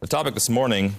topic this morning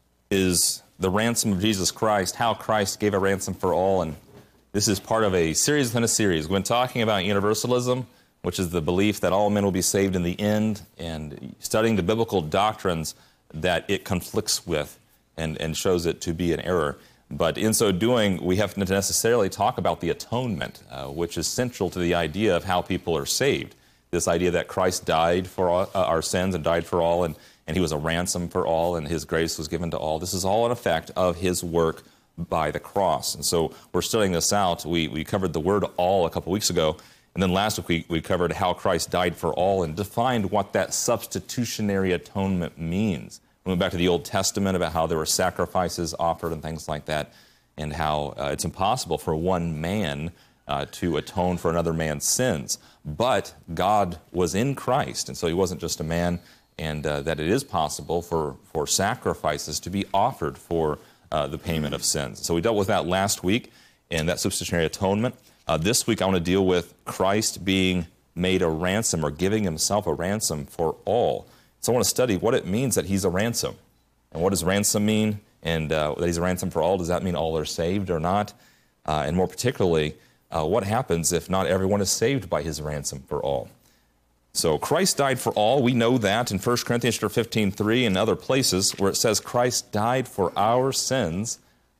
is the ransom of Jesus Christ, how Christ gave a ransom for all, and this is part of a series within a series. We've been talking about universalism, which is the belief that all men will be saved in the end, and studying the biblical doctrines that it conflicts with and shows it to be an error. But in so doing, we have to necessarily talk about the atonement, which is central to the idea of how people are saved. This idea that Christ died for our sins and died for all, and he was a ransom for all, and his grace was given to all. This is all an effect of his work by the cross. And so we're studying this out. We covered the word all a couple weeks ago, and then last week we covered how Christ died for all and defined what that substitutionary atonement means. We went back to the Old Testament about how there were sacrifices offered and things like that, and how it's impossible for one man to atone for another man's sins. But God was in Christ, and so he wasn't just a man, and that it is possible for sacrifices to be offered for the payment of sins. So we dealt with that last week, and that substitutionary atonement. This week I want to deal with Christ being made a ransom, or giving himself a ransom for all. So I want to study what it means that he's a ransom. And what does ransom mean? And that he's a ransom for all, does that mean all are saved or not? And more particularly, what happens if not everyone is saved by his ransom for all? So Christ died for all. We know that in 1 Corinthians 15:3 and other places where it says Christ died for our sins,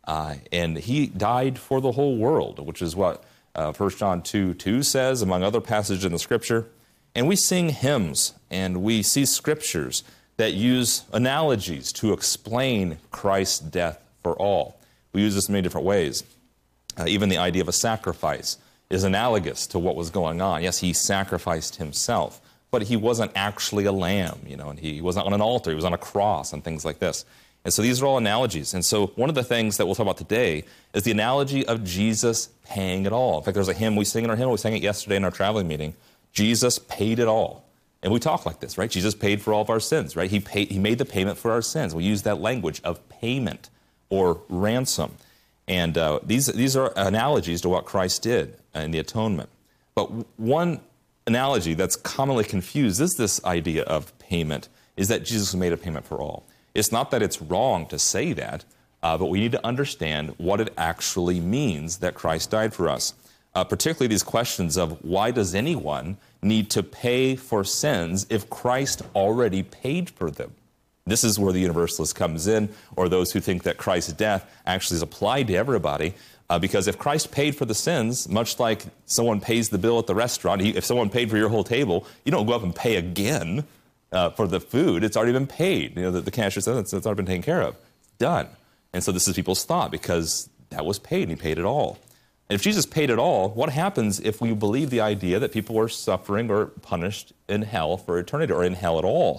and he died for the whole world, which is what 1 John 2:2 says, among other passages in the Scripture. And we sing hymns, and we see scriptures that use analogies to explain Christ's death for all. We use this in many different ways. Even the idea of a sacrifice is analogous to what was going on. Yes, he sacrificed himself, but he wasn't actually a lamb, and he wasn't on an altar, he was on a cross and things like this. And so these are all analogies. And so one of the things that we'll talk about today is the analogy of Jesus paying it all. In fact, there's a hymn we sing in our hymn. We sang it yesterday in our traveling meeting. Jesus paid it all. And we talk like this, right? Jesus paid for all of our sins, right? He made the payment for our sins. We use that language of payment or ransom. And these are analogies to what Christ did in the atonement. But one analogy that's commonly confused is this idea of payment, is that Jesus made a payment for all. It's not that it's wrong to say that, but we need to understand what it actually means that Christ died for us. Particularly these questions of why does anyone need to pay for sins if Christ already paid for them? This is where the universalist comes in, or those who think that Christ's death actually is applied to everybody, because if Christ paid for the sins, much like someone pays the bill at the restaurant, if someone paid for your whole table, you don't go up and pay again for the food. It's already been paid. The cashier says it's already been taken care of. It's done. And so this is people's thought, because that was paid, and he paid it all. And if Jesus paid it all, what happens if we believe the idea that people are suffering or punished in hell for eternity, or in hell at all?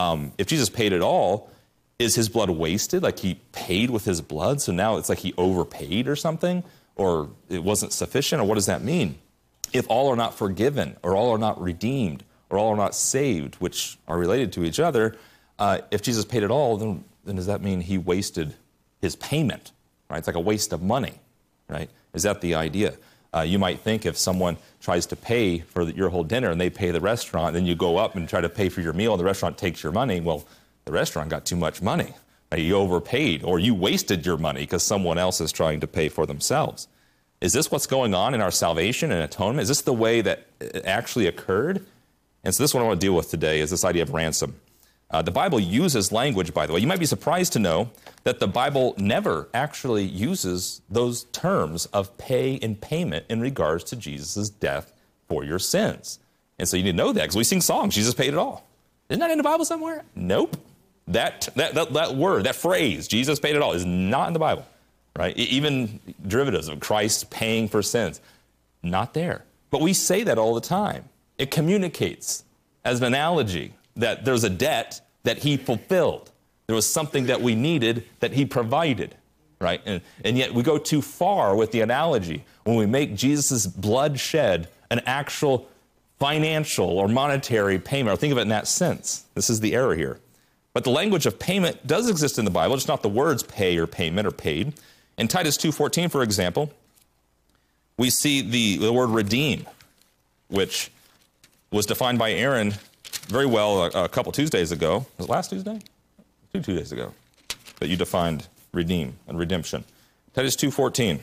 If Jesus paid it all, is his blood wasted? Like he paid with his blood, so now it's like he overpaid or something? Or it wasn't sufficient? Or what does that mean? If all are not forgiven, or all are not redeemed, or all are not saved, which are related to each other, if Jesus paid it all, then does that mean he wasted his payment? Right? It's like a waste of money, right? Is that the idea? You might think if someone tries to pay for your whole dinner and they pay the restaurant, then you go up and try to pay for your meal and the restaurant takes your money. Well, the restaurant got too much money. Right? You overpaid, or you wasted your money because someone else is trying to pay for themselves. Is this what's going on in our salvation and atonement? Is this the way that it actually occurred? And so this is what I want to deal with today, is this idea of ransom. The Bible uses language, by the way. You might be surprised to know that the Bible never actually uses those terms of pay and payment in regards to Jesus' death for your sins. And so you need to know that, because we sing songs, Jesus paid it all. Isn't that in the Bible somewhere? Nope. That word, that phrase, Jesus paid it all, is not in the Bible, right? Even derivatives of Christ paying for sins, not there. But we say that all the time. It communicates as an analogy that there's a debt that he fulfilled. There was something that we needed that he provided, right? And yet we go too far with the analogy when we make Jesus' blood shed an actual financial or monetary payment, or think of it in that sense. This is the error here. But the language of payment does exist in the Bible, just not the words pay or payment or paid. In Titus 2:14, for example, we see the word redeem, which was defined by Aaron very well a couple Tuesdays ago. Was it last Tuesday? 2 days ago, that you defined redeem and redemption. Titus 2:14.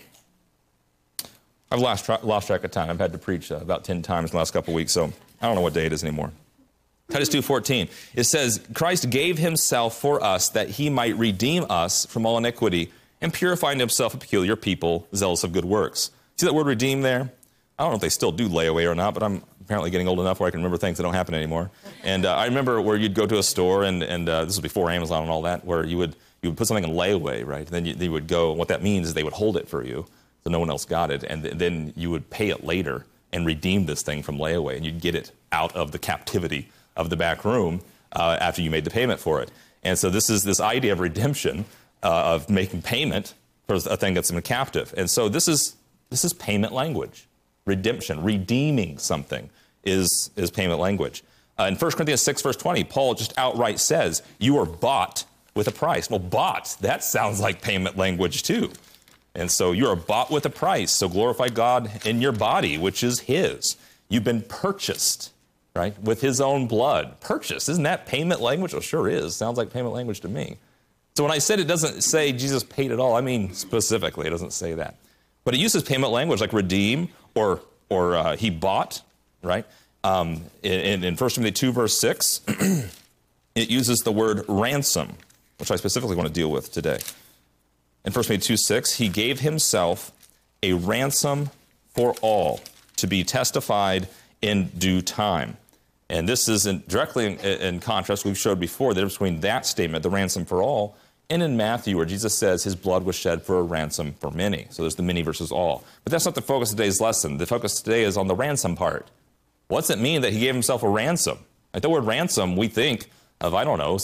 I've lost track of time. I've had to preach about 10 times in the last couple of weeks, so I don't know what day it is anymore. Titus 2:14. It says, Christ gave himself for us that he might redeem us from all iniquity and purify unto himself a peculiar people, zealous of good works. See that word redeem there? I don't know if they still do layaway or not, but I'm apparently getting old enough where I can remember things that don't happen anymore. And I remember where you'd go to a store, and this was before Amazon and all that, where you would put something in layaway, right? And then you would go, what that means is they would hold it for you so no one else got it, and then you would pay it later and redeem this thing from layaway, and you'd get it out of the captivity of the back room after you made the payment for it. And so this is this idea of redemption, of making payment for a thing that's been captive. And so this is payment language. Redemption, redeeming something is payment language. In 1 Corinthians 6, verse 20, Paul just outright says, you are bought with a price. Well, bought, that sounds like payment language too. And so you are bought with a price. So glorify God in your body, which is his. You've been purchased, right, with his own blood. Purchased, isn't that payment language? Well, sure is. Sounds like payment language to me. So when I said it doesn't say Jesus paid it all, I mean specifically, it doesn't say that. But it uses payment language like redeem or he bought, right? In 1 Timothy 2, verse 6, it uses the word ransom, which I specifically want to deal with today. In 1 Timothy 2:6, he gave himself a ransom for all to be testified in due time. And this is directly in contrast, we've showed before, the difference between that statement, the ransom for all, and in Matthew, where Jesus says his blood was shed for a ransom for many. So there's the many versus all. But that's not the focus of today's lesson. The focus today is on the ransom part. What's it mean that he gave himself a ransom? Like the word ransom, we think of, I don't know,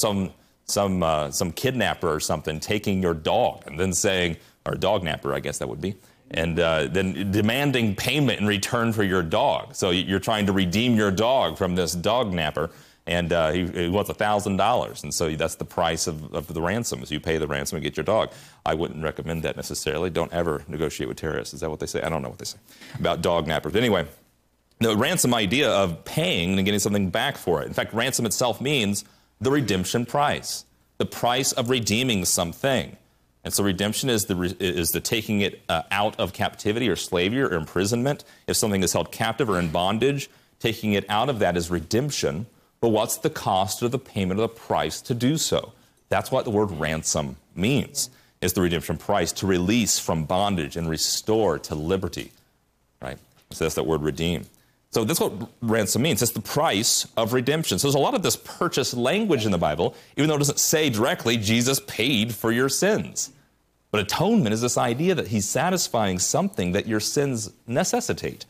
some kidnapper or something taking your dog and then saying, or dog napper, I guess that would be, and then demanding payment in return for your dog. So you're trying to redeem your dog from this dog napper, and he wants $1,000, and so that's the price of the ransom, is you pay the ransom and get your dog. I wouldn't recommend that necessarily. Don't ever negotiate with terrorists. Is that what they say? I don't know what they say about dog nappers. But anyway, the ransom idea of paying and getting something back for it. In fact, ransom itself means the redemption price, the price of redeeming something. And so redemption is the taking it out of captivity or slavery or imprisonment. If something is held captive or in bondage, taking it out of that is redemption. But what's the cost or the payment of the price to do so? That's what the word ransom means, is the redemption price, to release from bondage and restore to liberty, right? So that's that word redeem. So that's what ransom means. It's the price of redemption. So there's a lot of this purchase language in the Bible, even though it doesn't say directly, Jesus paid for your sins. But atonement is this idea that he's satisfying something that your sins necessitate.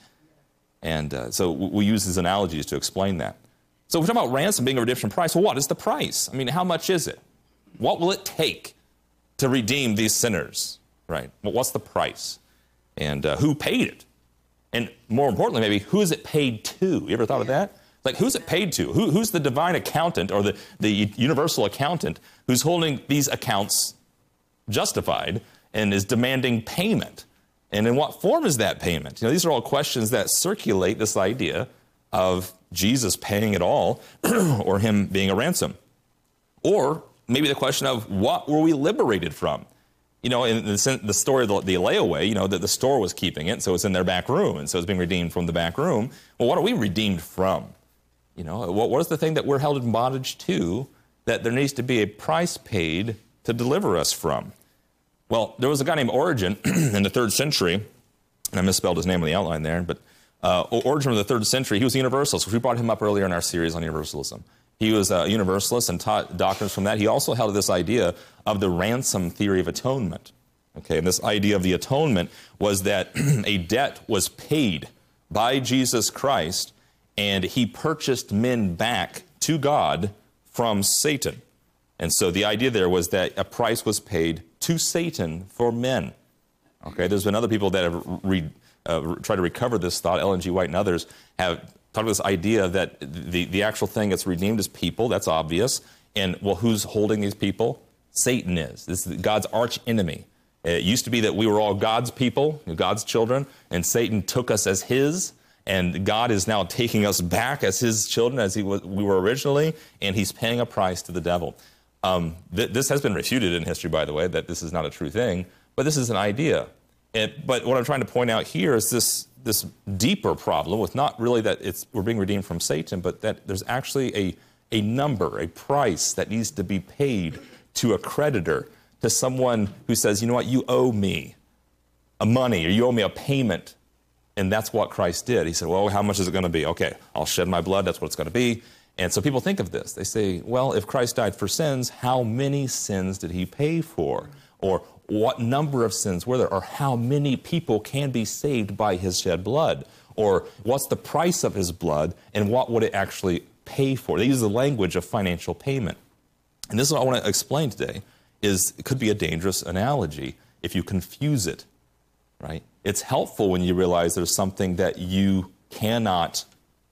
And so we use these analogies to explain that. So we're talking about ransom being a redemption price. Well, what is the price? I mean, how much is it? What will it take to redeem these sinners, right? Well, what's the price? And who paid it? And more importantly, maybe, who is it paid to? You ever thought of that? Like, who's it paid to? Who's the divine accountant or the universal accountant who's holding these accounts justified and is demanding payment? And in what form is that payment? You know, these are all questions that circulate this idea of Jesus paying it all or him being a ransom. Or maybe the question of, what were we liberated from? You know, in the story of the layaway, you know, that the store was keeping it, so it's in their back room, and so it's being redeemed from the back room. Well, what are we redeemed from? You know, what is the thing that we're held in bondage to that there needs to be a price paid to deliver us from? Well, there was a guy named Origen in the 3rd century, and I misspelled his name in the outline there, but Origen of the 3rd century, he was a universalist. We brought him up earlier in our series on universalism. He was a universalist and taught doctrines from that. He also held this idea of the ransom theory of atonement. Okay, and this idea of the atonement was that a debt was paid by Jesus Christ, and he purchased men back to God from Satan. And so the idea there was that a price was paid to Satan for men. Okay, there's been other people that have tried to recover this thought. Ellen G. White and others have talked about this idea that the actual thing that's redeemed is people. That's obvious. And, well, who's holding these people? Satan is. This is God's arch enemy. It used to be that we were all God's people, God's children, and Satan took us as his, and God is now taking us back as his children, as we were originally, and he's paying a price to the devil. This has been refuted in history, by the way, that this is not a true thing, but this is an idea. But what I'm trying to point out here is this deeper problem with not really that we're being redeemed from Satan, but that there's actually a number, a price that needs to be paid to a creditor, to someone who says, you know what, you owe me a money, or you owe me a payment. And that's what Christ did. He said, well, how much is it going to be? Okay, I'll shed my blood, that's what it's going to be. And so people think of this. They say, well, if Christ died for sins, how many sins did he pay for? Or what number of sins were there? Or how many people can be saved by his shed blood? Or what's the price of his blood, and what would it actually pay for? They use the language of financial payment. And this is what I want to explain today, is it could be a dangerous analogy if you confuse it, right? It's helpful when you realize there's something that you cannot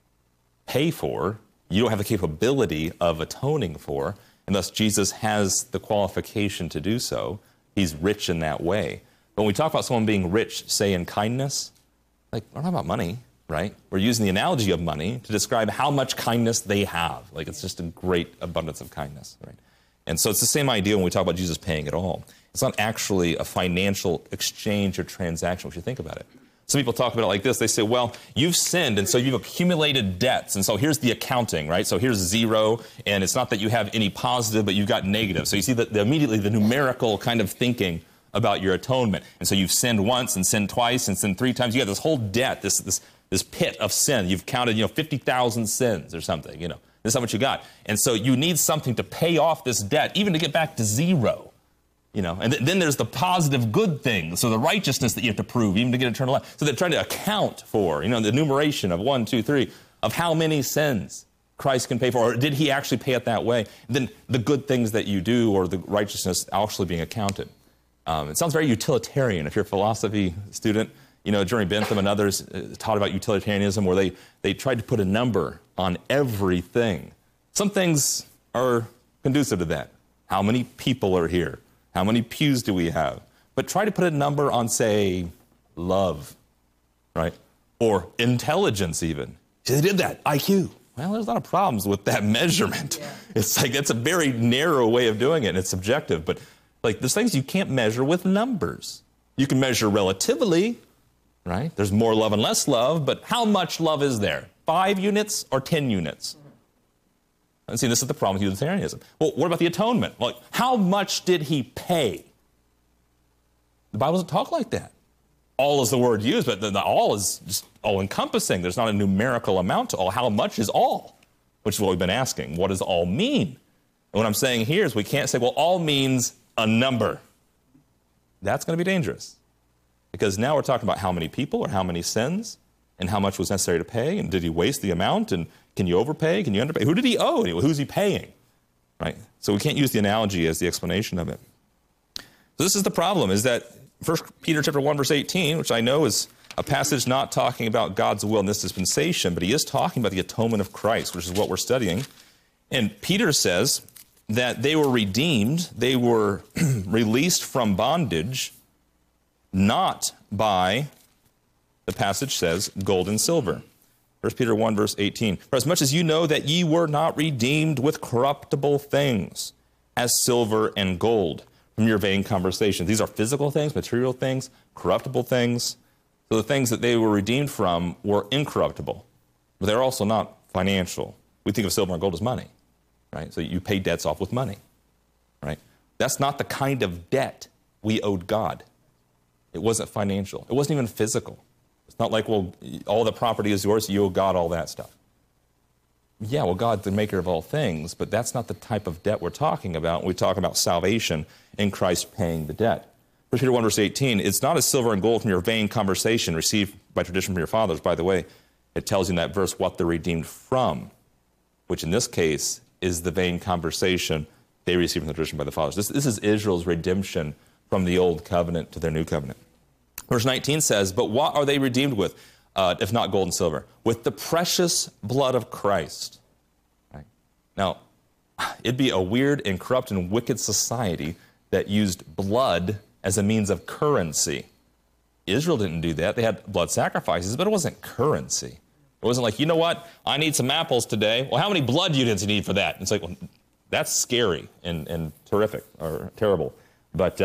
pay for, you don't have the capability of atoning for, and thus Jesus has the qualification to do so. He's rich in that way. But when we talk about someone being rich, say in kindness, like, we're not about money, right? We're using the analogy of money to describe how much kindness they have. Like, it's just a great abundance of kindness, right? And so it's the same idea when we talk about Jesus paying it all. It's not actually a financial exchange or transaction, if you think about it. Some people talk about it like this. They say, well, you've sinned, and so you've accumulated debts, and so here's the accounting, right? So here's zero, and it's not that you have any positive, but you've got negative. So you see immediately the numerical kind of thinking about your atonement. And so you've sinned once, and sinned twice, and sinned 3 times. You have this whole debt, this pit of sin. You've counted, 50,000 sins or something, This is how much you got. And so you need something to pay off this debt, even to get back to zero. And then there's the positive good things, so the righteousness that you have to prove, even to get eternal life. So they're trying to account for, the numeration of 1, 2, 3, of how many sins Christ can pay for, or did he actually pay it that way? And then the good things that you do, or the righteousness actually being accounted. It sounds very utilitarian. If you're a philosophy student, Jeremy Bentham and others taught about utilitarianism, where they tried to put a number on everything. Some things are conducive to that. How many people are here? How many pews do we have? But try to put a number on, say, love, right? Or intelligence even. They did that, IQ. Well, there's a lot of problems with that measurement. Yeah. It's like, it's a very narrow way of doing it, and it's subjective. But there's things you can't measure with numbers. You can measure relatively, right? There's more love and less love, but how much love is there? 5 units or 10 units? And see, this is the problem with utilitarianism. Well, what about the atonement? How much did he pay? The Bible doesn't talk like that. All is the word used, but the all is just all-encompassing. There's not a numerical amount to all. How much is all? Which is what we've been asking. What does all mean? And what I'm saying here is we can't say, well, all means a number. That's going to be dangerous. Because now we're talking about how many people or how many sins and how much was necessary to pay, and did he waste the amount, and can you overpay? Can you underpay? Who did he owe? Who's he paying? Right? So we can't use the analogy as the explanation of it. So this is the problem, is that 1 Peter chapter 1, verse 18, which I know is a passage not talking about God's will in this dispensation, but he is talking about the atonement of Christ, which is what we're studying. And Peter says that they were redeemed, they were released from bondage, not by, the passage says, gold and silver. 1 Peter 1, verse 18. For as much as you know that ye were not redeemed with corruptible things, as silver and gold, from your vain conversation. These are physical things, material things, corruptible things. So the things that they were redeemed from were incorruptible, but they're also not financial. We think of silver and gold as money, right? So you pay debts off with money, right? That's not the kind of debt we owed God. It wasn't financial. It wasn't even physical. It's not like, well, all the property is yours, so you owe God all that stuff. Yeah, well, God's the maker of all things, but that's not the type of debt we're talking about. We talk about salvation in Christ paying the debt. 1 Peter 1, verse 18, it's not as silver and gold from your vain conversation received by tradition from your fathers. By the way, it tells you in that verse what they're redeemed from, which in this case is the vain conversation they received from the tradition by the fathers. This is Israel's redemption from the old covenant to their new covenant. Verse 19 says, but what are they redeemed with, if not gold and silver? With the precious blood of Christ. Right? Now, it'd be a weird and corrupt and wicked society that used blood as a means of currency. Israel didn't do that. They had blood sacrifices, but it wasn't currency. It wasn't like, you know what, I need some apples today. Well, how many blood units do you need for that? And it's like, well, That's scary and terrific or terrible. But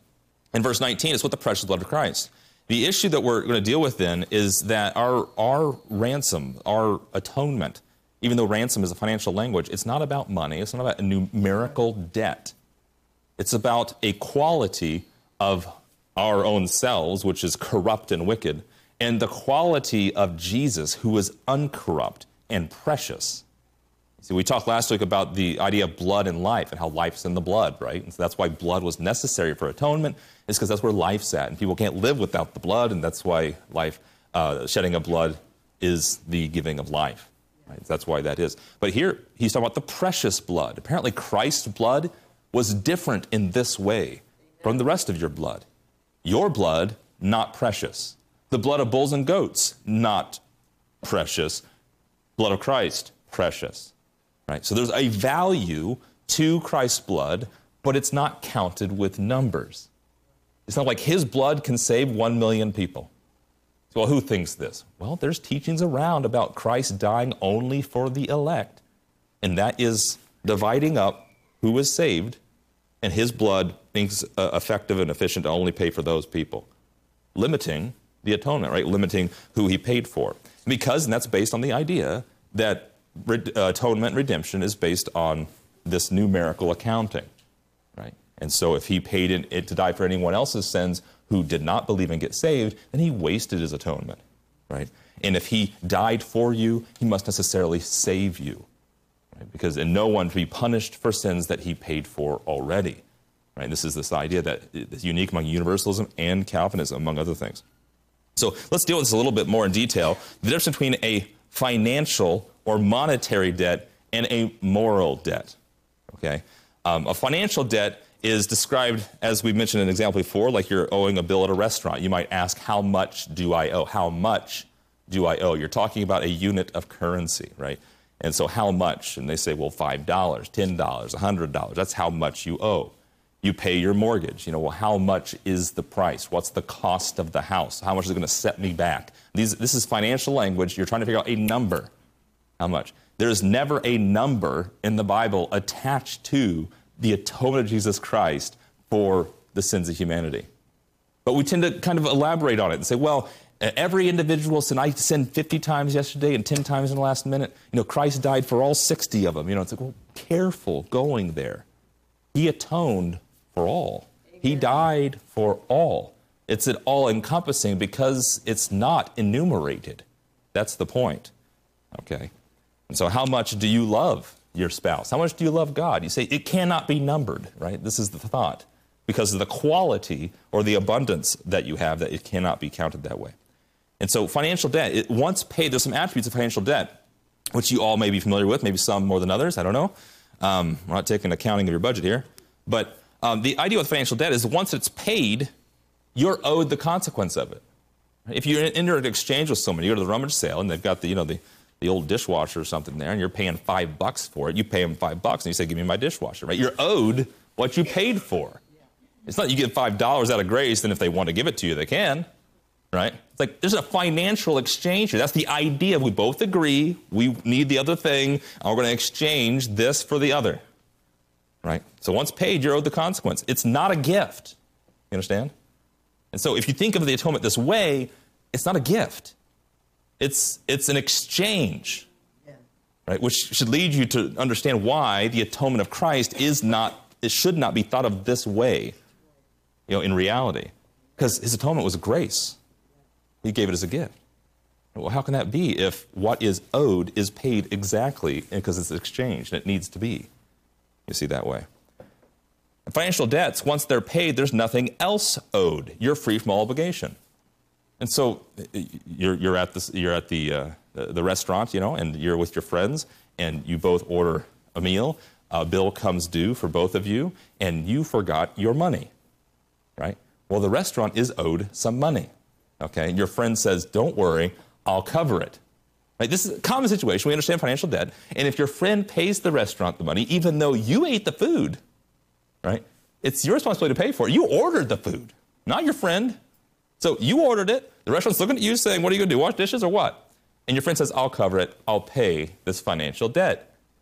in verse 19, it's what the precious blood of Christ. The issue that we're going to deal with then is that our ransom, our atonement, even though ransom is a financial language, it's not about money. It's not about a numerical debt. It's about a quality of our own selves, which is corrupt and wicked, and the quality of Jesus, who is uncorrupt and precious. See, we talked last week about the idea of blood and life and how life's in the blood, right? And so that's why blood was necessary for atonement, is because that's where life's at. And people can't live without the blood, and that's why life, shedding of blood is the giving of life. Right? So that's why that is. But here, he's talking about the precious blood. Apparently, Christ's blood was different in this way from the rest of your blood. Your blood, not precious. The blood of bulls and goats, not precious. Blood of Christ, precious. Right? So there's a value to Christ's blood, but it's not counted with numbers. It's not like his blood can save 1 million people. So, well, who thinks this? Well, there's teachings around about Christ dying only for the elect, and that is dividing up who is saved, and his blood being effective and efficient to only pay for those people, limiting the atonement, right? Limiting who he paid for. And that's based on the idea that atonement and redemption is based on this numerical accounting, right? And so if he paid it to die for anyone else's sins who did not believe and get saved, then he wasted his atonement, right? And if he died for you, he must necessarily save you, right? Because and no one to be punished for sins that he paid for already, right? This is this idea that is unique among universalism and Calvinism, among other things. So let's deal with this a little bit more in detail. The difference between a financial or monetary debt and a moral debt, okay? A financial debt is described, as we mentioned in an example before, like you're owing a bill at a restaurant. You might ask, how much do I owe? How much do I owe? You're talking about a unit of currency, right? And so how much? And they say, well, $5, $10, $100. That's how much you owe. You pay your mortgage. Well, how much is the price? What's the cost of the house? How much is it going to set me back? This is financial language. You're trying to figure out a number. How much? There's never a number in the Bible attached to the atonement of Jesus Christ for the sins of humanity. But we tend to kind of elaborate on it and say, well, every individual sinned. I sinned 50 times yesterday and 10 times in the last minute. Christ died for all 60 of them. It's like, well, careful going there. He atoned for all. Amen. He died for all. It's an all-encompassing because it's not enumerated. That's the point. Okay? And so how much do you love your spouse? How much do you love God? You say it cannot be numbered, right? This is the thought. Because of the quality or the abundance that you have, that it cannot be counted that way. And so financial debt, once paid, there's some attributes of financial debt, which you all may be familiar with, maybe some more than others, I don't know. We're not taking accounting of your budget here. But the idea with financial debt is once it's paid, you're owed the consequence of it. If you enter an exchange with someone, you go to the rummage sale, and they've got the old dishwasher or something there, and you're paying $5 for it. You pay them $5, and you say, give me my dishwasher, right? You're owed what you paid for. It's not you get $5 out of grace, and if they want to give it to you, they can, right? It's like there's a financial exchange here. That's the idea. We both agree we need the other thing, and we're going to exchange this for the other, right? So once paid, you're owed the consequence. It's not a gift. You understand? And so if you think of the atonement this way, it's not a gift. It's an exchange, right? Which should lead you to understand why the atonement of Christ it should not be thought of this way, in reality. Because his atonement was grace. He gave it as a gift. Well, how can that be if what is owed is paid exactly because it's exchanged and it needs to be? You see that way. Financial debts, once they're paid, there's nothing else owed. You're free from all obligation. And so you're at the restaurant, and you're with your friends, and you both order a meal. A bill comes due for both of you, and you forgot your money, right? Well, the restaurant is owed some money, okay? And your friend says, don't worry, I'll cover it. Right? This is a common situation. We understand financial debt. And if your friend pays the restaurant the money, even though you ate the food, right, it's your responsibility to pay for it. You ordered the food, not your friend. So you ordered it. The restaurant's looking at you saying, what are you going to do, wash dishes or what? And your friend says, I'll cover it. I'll pay this financial debt.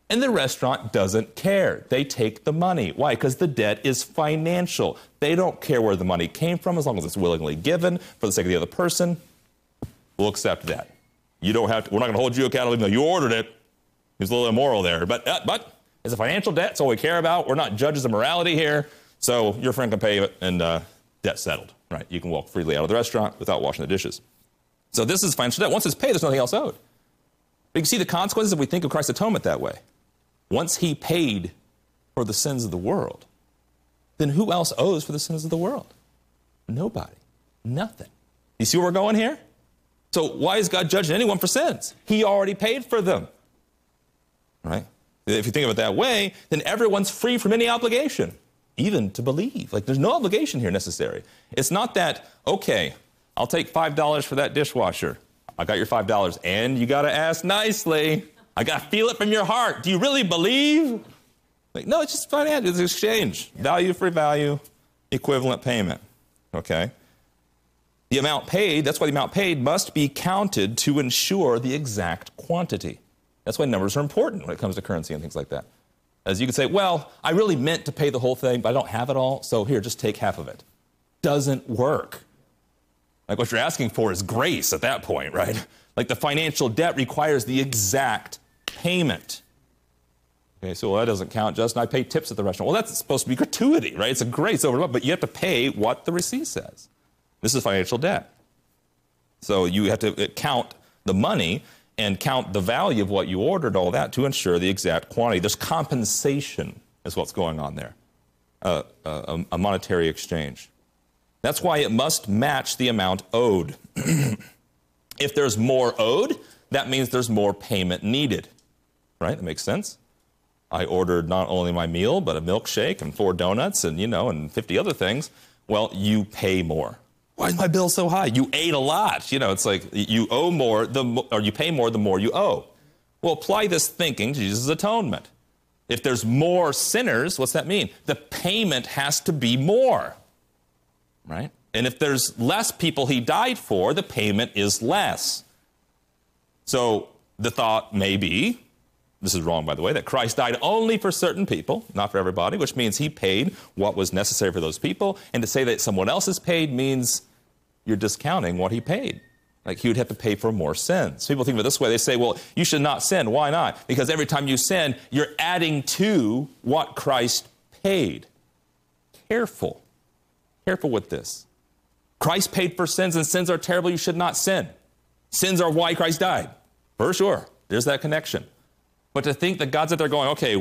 And the restaurant doesn't care. They take the money. Why? Because the debt is financial. They don't care where the money came from as long as it's willingly given for the sake of the other person. We'll accept that. You don't have to, we're not going to hold you accountable even though you ordered it. It's a little immoral there. But it's a financial debt. It's all we care about. We're not judges of morality here. So your friend can pay it and debt settled. Right? You can walk freely out of the restaurant without washing the dishes. So this is financial debt. Once it's paid, there's nothing else owed. But you can see the consequences if we think of Christ's atonement that way. Once he paid for the sins of the world, then who else owes for the sins of the world? Nobody. Nothing. You see where we're going here? So why is God judging anyone for sins? He already paid for them. Right? If you think of it that way, then everyone's free from any obligation, even to believe. Like, there's no obligation here necessary. It's not that, okay, I'll take $5 for that dishwasher. I got your $5, and you got to ask nicely. I got to feel it from your heart. Do you really believe? Like, no, it's just financial. It's exchange. Value for value, equivalent payment. Okay? The amount paid, that's why the amount paid must be counted to ensure the exact quantity. That's why numbers are important when it comes to currency and things like that. As you could say, well, I really meant to pay the whole thing, but I don't have it all, so here, just take half of it. Doesn't work. Like, what you're asking for is grace at that point, right? Like, the financial debt requires the exact payment. Okay, so, well, that doesn't count, Justin. I pay tips at the restaurant. Well, that's supposed to be gratuity, right? It's a grace over, but you have to pay what the receipt says. This is financial debt. So you have to count the money and count the value of what you ordered, all that, to ensure the exact quantity. There's compensation is what's going on there, a monetary exchange. That's why it must match the amount owed. If there's more owed, that means there's more payment needed. Right? That makes sense. I ordered not only my meal, but a milkshake and 4 donuts and, and 50 other things. Well, you pay more. Why is my bill so high? You ate a lot. It's like you owe more, or you pay more the more you owe. Well, apply this thinking to Jesus' atonement. If there's more sinners, what's that mean? The payment has to be more. Right? And if there's less people he died for, the payment is less. So the thought may be, this is wrong, by the way, that Christ died only for certain people, not for everybody, which means he paid what was necessary for those people. And to say that someone else is paid means you're discounting what he paid. Like, he would have to pay for more sins. People think of it this way. They say, well, you should not sin. Why not? Because every time you sin, you're adding to what Christ paid. Careful. Careful with this. Christ paid for sins, and sins are terrible. You should not sin. Sins are why Christ died. For sure. There's that connection. But to think that God's out there going, okay,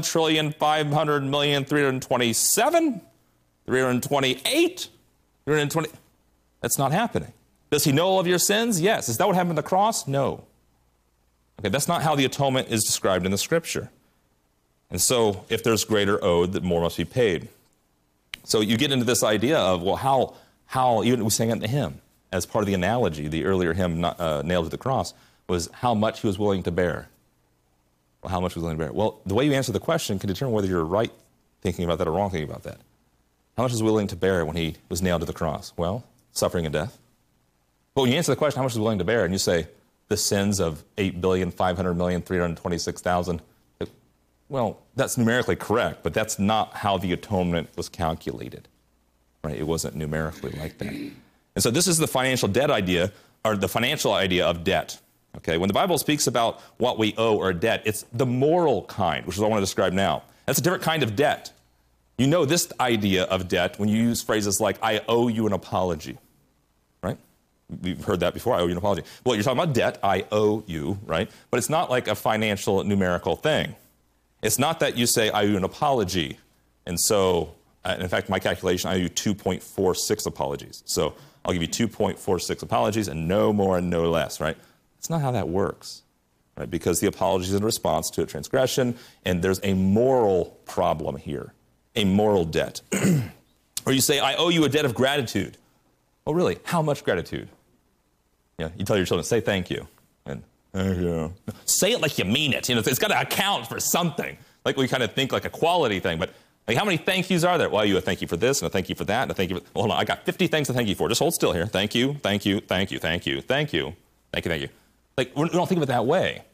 1,500,327, 328, 320, that's not happening. Does he know all of your sins? Yes. Is that what happened on the cross? No. Okay, that's not how the atonement is described in the Scripture. And so, if there's greater owed, then more must be paid. So you get into this idea of, well, how even we sang it in the hymn, as part of the analogy, the earlier hymn, Nailed to the Cross, was how much he was willing to bear. Well, how much he was willing to bear? Well, the way you answer the question can determine whether you're right thinking about that or wrong thinking about that. How much was he willing to bear when he was nailed to the cross? Well, suffering and death. But when you answer the question, how much is he willing to bear, and you say, the sins of 8,500,326,000, well, that's numerically correct, but that's not how the atonement was calculated. Right? It wasn't numerically like that. And so this is the financial debt idea, or the financial idea of debt. Okay, when the Bible speaks about what we owe or debt, it's the moral kind, which is what I want to describe now. That's a different kind of debt. You know this idea of debt when you use phrases like, I owe you an apology, right? We've heard that before, I owe you an apology. Well, you're talking about debt, I owe you, right? But it's not like a financial numerical thing. It's not that you say, I owe you an apology, and so, in fact, my calculation, I owe you 2.46 apologies. So I'll give you 2.46 apologies and no more and no less, right? That's not how that works, right? Because the apology is in response to a transgression, and there's a moral problem here, a moral debt. Or you say, I owe you a debt of gratitude. Oh, really? How much gratitude? Yeah, you tell your children, say thank you. And thank you. Say it like you mean it. It's got to account for something. Like we kind of think like a quality thing, but like how many thank yous are there? Well, you a thank you for this, and a thank you for that, and a thank you for... Well, hold on, I got 50 things to thank you for. Just hold still here. Thank you, thank you, thank you, thank you, thank you, thank you, thank you, thank you. Like, we don't think of it that way.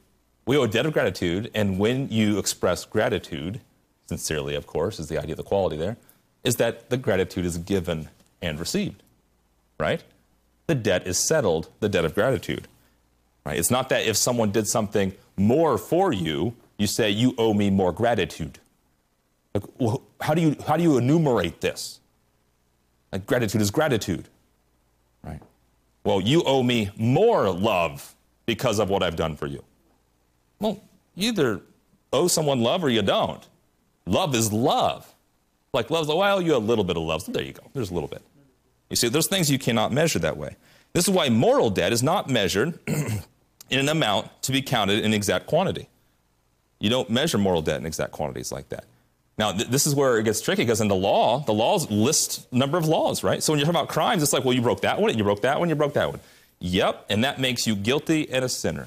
We owe a debt of gratitude, and when you express gratitude, sincerely, of course, is the idea of the quality there, is that the gratitude is given and received, right? The debt is settled, the debt of gratitude, right? It's not that if someone did something more for you, you say, you owe me more gratitude. Like, well, how do you enumerate this? Like, gratitude is gratitude, right? Well, you owe me more love because of what I've done for you. Well, you either owe someone love or you don't. Love is love. Like, love's like, well, I owe you a little bit of love. So there you go. There's a little bit. You see, there's things you cannot measure that way. This is why moral debt is not measured in an amount to be counted in exact quantity. You don't measure moral debt in exact quantities like that. Now, this is where it gets tricky, because in the laws list number of laws, right? So when you talk about crimes, it's like, well, you broke that one, and you broke that one, you broke that one. Yep, and that makes you guilty and a sinner.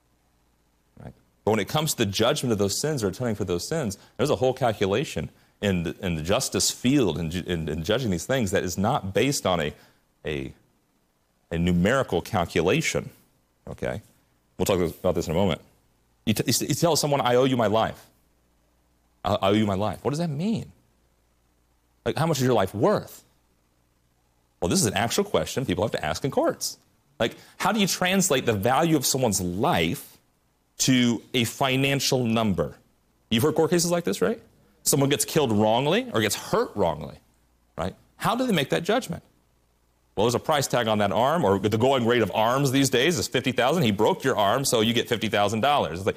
Right? But when it comes to the judgment of those sins or atoning for those sins, there's a whole calculation in the justice field in judging these things that is not based on a numerical calculation. Okay? We'll talk about this in a moment. You tell someone, I owe you my life. I owe you my life. What does that mean? Like, how much is your life worth? Well, this is an actual question people have to ask in courts. Like, how do you translate the value of someone's life to a financial number? You've heard court cases like this, right? Someone gets killed wrongly or gets hurt wrongly, right? How do they make that judgment? Well, there's a price tag on that arm, or the going rate of arms these days is $50,000. He broke your arm, so you get $50,000. It's like,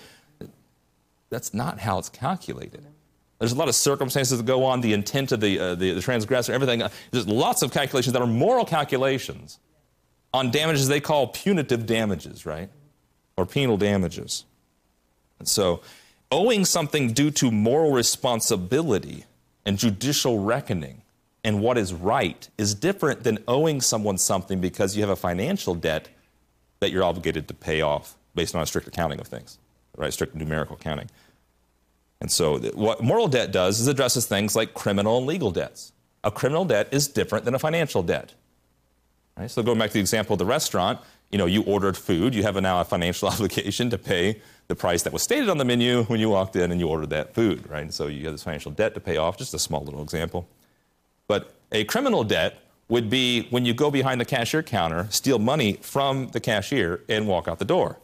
that's not how it's calculated. There's a lot of circumstances that go on, the intent of the transgressor, everything. There's lots of calculations that are moral calculations on damages they call punitive damages, right? Or penal damages. And so, owing something due to moral responsibility and judicial reckoning and what is right is different than owing someone something because you have a financial debt that you're obligated to pay off based on a strict accounting of things, right? Strict numerical accounting. And so what moral debt does is addresses things like criminal and legal debts. A criminal debt is different than a financial debt. Right? So going back to the example of the restaurant, you ordered food. You have now a financial obligation to pay the price that was stated on the menu when you walked in and you ordered that food, right? And so you have this financial debt to pay off, just a small little example. But a criminal debt would be when you go behind the cashier counter, steal money from the cashier, and walk out the door,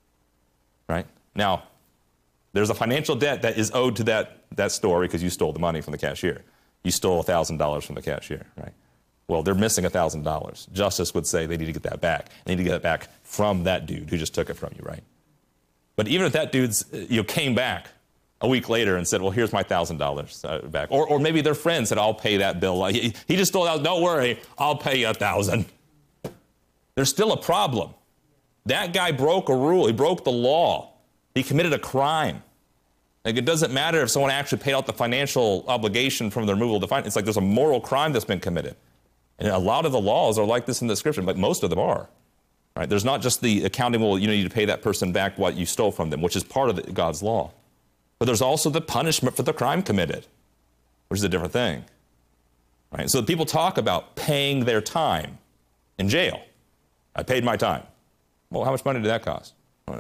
right? Now, there's a financial debt that is owed to that store because you stole the money from the cashier. You stole $1,000 from the cashier, right? Well, they're missing $1,000. Justice would say they need to get that back. They need to get it back from that dude who just took it from you, right? But even if that dude's came back a week later and said, well, here's my $1,000 back. Or maybe their friend said, I'll pay that bill. He just stole $1,000. Don't worry, I'll pay you $1,000. There's still a problem. That guy broke a rule. He broke the law. He committed a crime. Like, it doesn't matter if someone actually paid out the financial obligation from the removal of the fine. It's like there's a moral crime that's been committed. And a lot of the laws are like this in the description, but most of them are. Right? There's not just the accounting, well, you need to pay that person back what you stole from them, which is part of God's law. But there's also the punishment for the crime committed, which is a different thing. Right? So people talk about paying their time in jail. I paid my time. Well, how much money did that cost?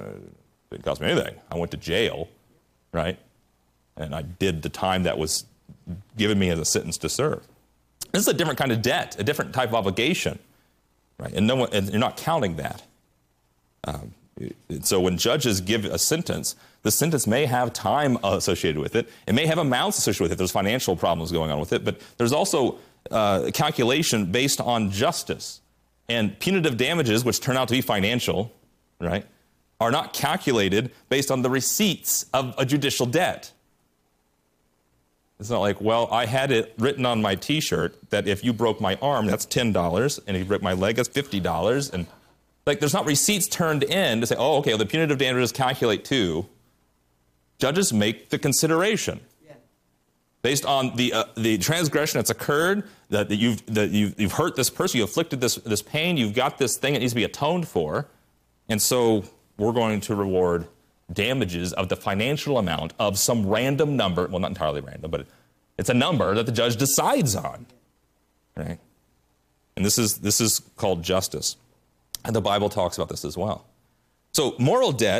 It didn't cost me anything. I went to jail, right? And I did the time that was given me as a sentence to serve. This is a different kind of debt, a different type of obligation, right? And you're not counting that. So when judges give a sentence, the sentence may have time associated with it. It may have amounts associated with it. There's financial problems going on with it. But there's also a calculation based on justice. And punitive damages, which turn out to be financial, right, are not calculated based on the receipts of a judicial debt. It's not like, well, I had it written on my T-shirt that if you broke my arm, that's $10, and if you broke my leg, that's $50. And like, there's not receipts turned in to say, oh, okay, well, the punitive damages calculate too. Judges make the consideration based on the transgression that's occurred, that you've hurt this person, you afflicted this pain, you've got this thing that needs to be atoned for, and so we're going to reward damages of the financial amount of some random number, well, not entirely random, but it's a number that the judge decides on, right? And this is called justice. And the Bible talks about this as well. So moral debt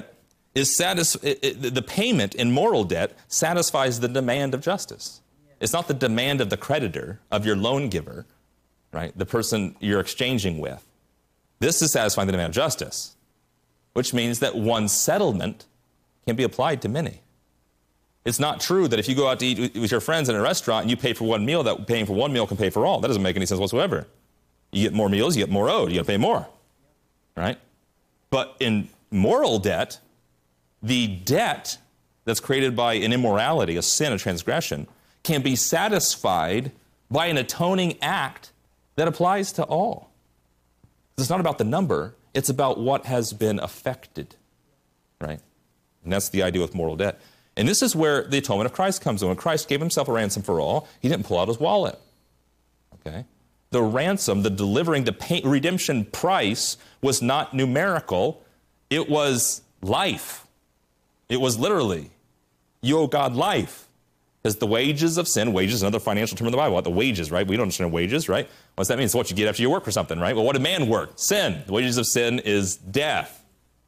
the payment in moral debt satisfies the demand of justice. It's not the demand of the creditor, of your loan giver, right? The person you're exchanging with. This is satisfying the demand of justice, which means that one settlement can be applied to many. It's not true that if you go out to eat with your friends in a restaurant and you pay for one meal, that paying for one meal can pay for all. That doesn't make any sense whatsoever. You get more meals, you get more owed, you got to pay more, right? But in moral debt, the debt that's created by an immorality, a sin, a transgression, can be satisfied by an atoning act that applies to all. It's not about the number, it's about what has been affected, right? And that's the idea with moral debt. And this is where the atonement of Christ comes in. When Christ gave himself a ransom for all, he didn't pull out his wallet, okay? The ransom, the delivering, the redemption price was not numerical. It was life. It was literally, you owe God life. Because the wages of sin, wages is another financial term in the Bible. What the wages, right? We don't understand wages, right? What's that mean? It's what you get after you work for something, right? Well, what did man work? Sin. The wages of sin is death.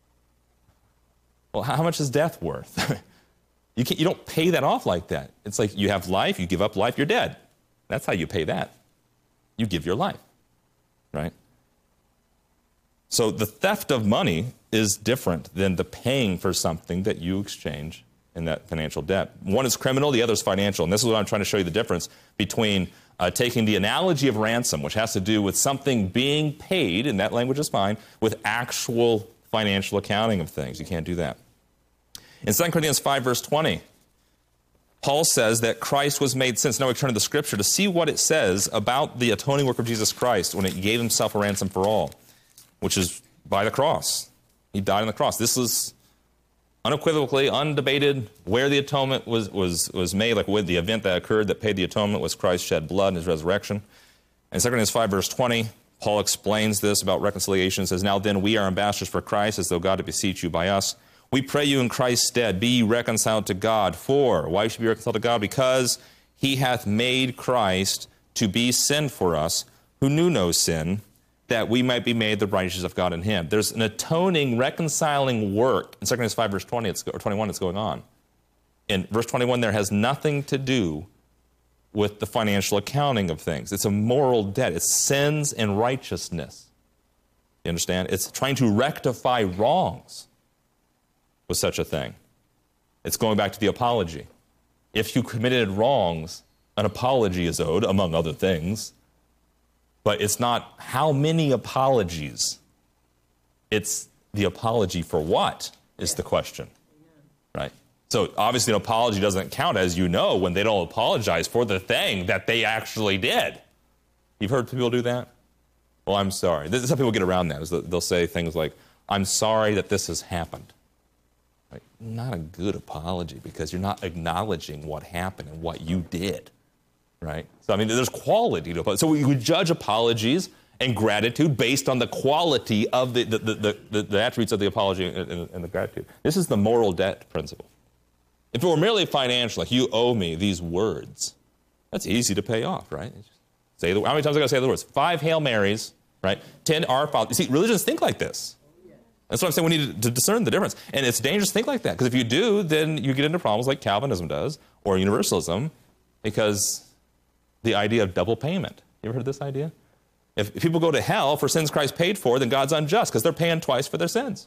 Well, how much is death worth? You don't pay that off like that. It's like you have life, you give up life, you're dead. That's how you pay that. You give your life, right? So the theft of money is different than the paying for something that you exchange in that financial debt. One is criminal, the other is financial. And this is what I'm trying to show you the difference between taking the analogy of ransom, which has to do with something being paid, and that language is fine, with actual financial accounting of things. You can't do that. In 2 Corinthians 5, verse 20, Paul says that Christ was made sin. So now we turn to the Scripture to see what it says about the atoning work of Jesus Christ when it gave himself a ransom for all, which is by the cross. He died on the cross. This is unequivocally, undebated, where the atonement was made, like with the event that occurred that paid the atonement was Christ shed blood in his resurrection. In 2 Corinthians 5, verse 20, Paul explains this about reconciliation. He says, "Now then, we are ambassadors for Christ, as though God did beseech you by us. We pray you in Christ's stead, be ye reconciled to God. For, why should we be reconciled to God? Because he hath made Christ to be sin for us, who knew no sin, that we might be made the righteousness of God in him." There's an atoning, reconciling work in 2 Corinthians 5, verse 20 or 21 that's going on. In verse 21, there has nothing to do with the financial accounting of things. It's a moral debt. It's sins and righteousness. You understand? It's trying to rectify wrongs with such a thing. It's going back to the apology. If you committed wrongs, an apology is owed, among other things. But it's not how many apologies. It's the apology for what is the question, right? So obviously an apology doesn't count, as you know, when they don't apologize for the thing that they actually did. You've heard people do that? Well, I'm sorry. This is how people get around that. Is they'll say things like, "I'm sorry that this has happened." Right? Not a good apology, because you're not acknowledging what happened and what you did. Right? So, I mean, there's quality to apology. So we judge apologies and gratitude based on the quality of the attributes of the apology and the gratitude. This is the moral debt principle. If it were merely financial, like you owe me these words, that's easy to pay off, right? Say how many times I got to say the words? 5 Hail Marys, right? 10 Our Father. You see, religions think like this. That's what I'm saying. We need to discern the difference. And it's dangerous to think like that, because if you do, then you get into problems like Calvinism does, or universalism, because the idea of double payment. You ever heard this idea? If people go to hell for sins Christ paid for, then God's unjust because they're paying twice for their sins.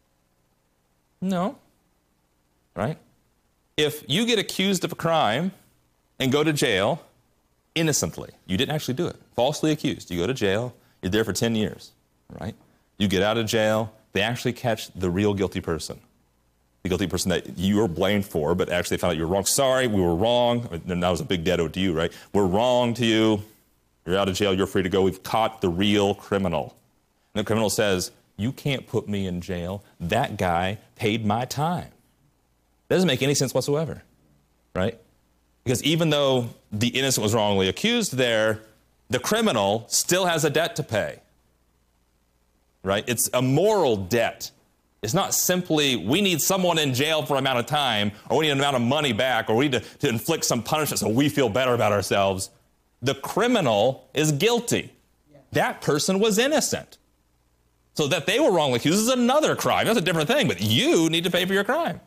No. Right? If you get accused of a crime and go to jail innocently, you didn't actually do it, falsely accused, you go to jail, you're there for 10 years, right? You get out of jail, they actually catch the real guilty person. The guilty person that you were blamed for, but actually found out you were wrong. Sorry, we were wrong. And that was a big debt owed to you, right? We're wrong to you. You're out of jail. You're free to go. We've caught the real criminal. And the criminal says, "You can't put me in jail. That guy paid my time." That doesn't make any sense whatsoever, right? Because even though the innocent was wrongly accused there, the criminal still has a debt to pay, right? It's a moral debt. It's not simply, we need someone in jail for an amount of time, or we need an amount of money back, or we need to inflict some punishment so we feel better about ourselves. The criminal is guilty. Yeah. That person was innocent. So that they were wrongly accused is another crime. That's a different thing, but you need to pay for your crime.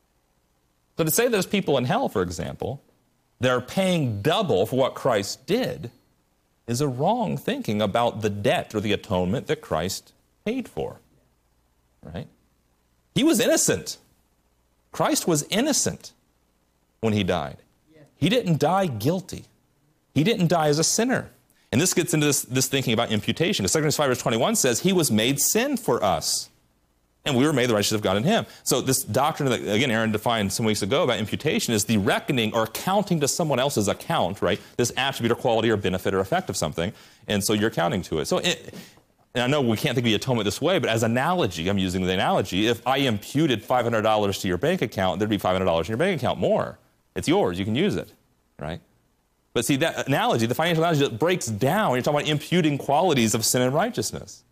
So to say there's people in hell, for example, that are paying double for what Christ did is a wrong thinking about the debt or the atonement that Christ paid for, right? He was innocent. Christ was innocent when he died. He didn't die guilty. He didn't die as a sinner. And this gets into this thinking about imputation. 2 Corinthians 5 verse 21 says, he was made sin for us, and we were made the righteousness of God in him. So this doctrine that, again, Aaron defined some weeks ago about imputation is the reckoning or counting to someone else's account, right? This attribute or quality or benefit or effect of something, and so you're counting to it. So, and I know we can't think of the atonement this way, but as analogy, I'm using the analogy, if I imputed $500 to your bank account, there'd be $500 in your bank account more. It's yours. You can use it, right? But see, that analogy, the financial analogy, that breaks down. You're talking about imputing qualities of sin and righteousness.